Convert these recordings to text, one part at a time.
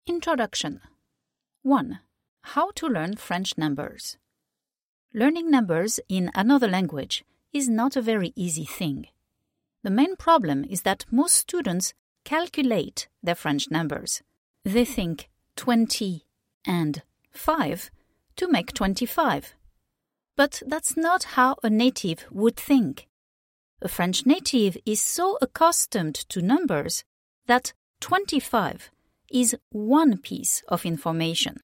Introduction 1. How to learn French numbers. Learning numbers in another language is not a very easy thing. The main problem is that most students calculate their French numbers. They think 20 and 5 to make 25. But that's not how a native would think. A French native is so accustomed to numbers that 25 is one piece of information.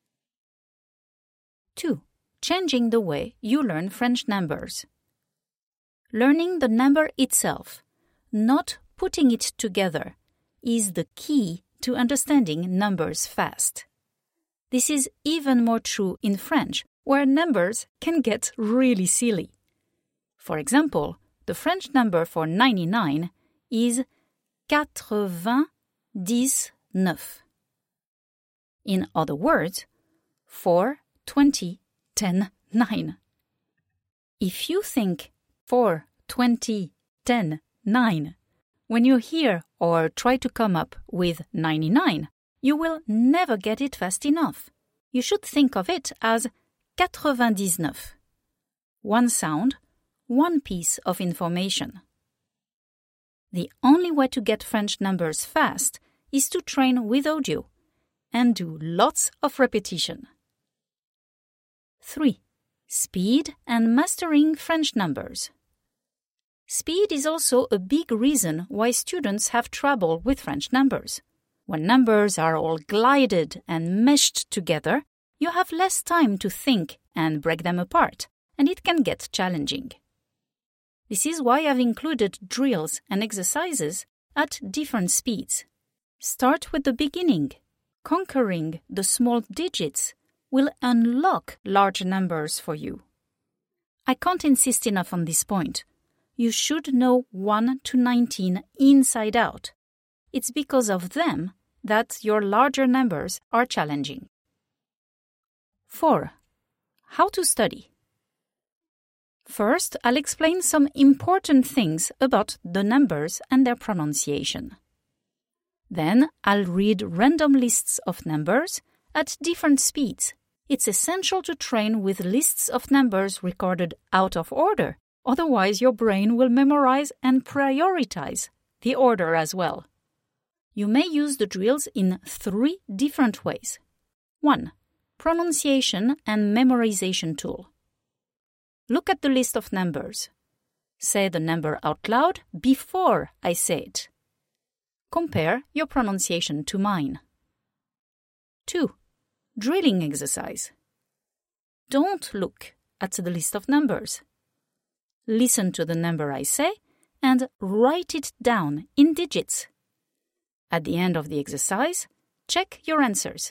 2. Changing the way you learn French numbers. Learning the number itself, not putting it together, is the key to understanding numbers fast. This is even more true in French, where numbers can get really silly. For example, the French number for 99 is 99. In other words, 4, 20, 10, 9. If you think 4, 20, 10, 9, when you hear or try to come up with 99, you will never get it fast enough. You should think of it as 99. One sound, one piece of information. The only way to get French numbers fast is to train with audio and do lots of repetition. 3. Speed and mastering French numbers. Speed is also a big reason why students have trouble with French numbers. When numbers are all glided and meshed together, you have less time to think and break them apart, and it can get challenging. This is why I've included drills and exercises at different speeds. Start with the beginning. Conquering the small digits will unlock large numbers for you. I can't insist enough on this point. You should know 1 to 19 inside out. It's because of them that your larger numbers are challenging. 4. How to study. First, I'll explain some important things about the numbers and their pronunciation. Then, I'll read random lists of numbers at different speeds. It's essential to train with lists of numbers recorded out of order. Otherwise, your brain will memorize and prioritize the order as well. You may use the drills in 3 different ways. 1. Pronunciation and memorization tool. Look at the list of numbers. Say the number out loud before I say it. Compare your pronunciation to mine. 2. Drilling exercise. Don't look at the list of numbers. Listen to the number I say and write it down in digits. At the end of the exercise, check your answers.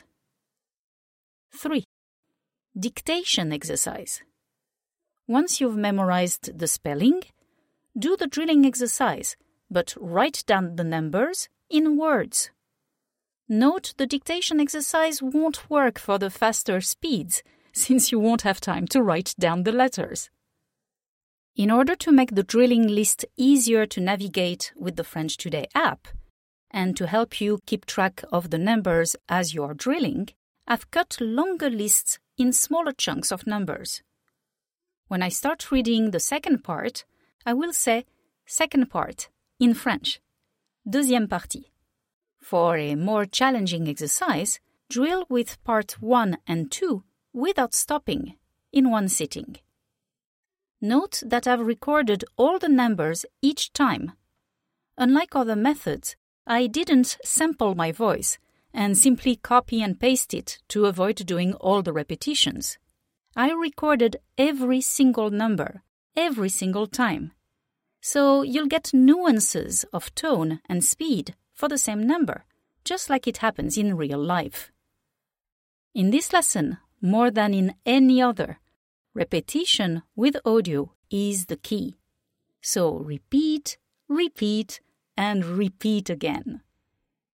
3. Dictation exercise. Once you've memorized the spelling, do the drilling exercise, but write down the numbers in words. Note the dictation exercise won't work for the faster speeds, since you won't have time to write down the letters. In order to make the drilling list easier to navigate with the French Today app, and to help you keep track of the numbers as you're drilling, I've cut longer lists in smaller chunks of numbers. When I start reading the second part, I will say second part in French, deuxième partie. For a more challenging exercise, drill with part 1 and 2 without stopping in one sitting. Note that I've recorded all the numbers each time. Unlike other methods, I didn't sample my voice and simply copy and paste it to avoid doing all the repetitions. I recorded every single number, every single time. So you'll get nuances of tone and speed for the same number, just like it happens in real life. In this lesson, more than in any other, repetition with audio is the key. So repeat, repeat, and repeat again.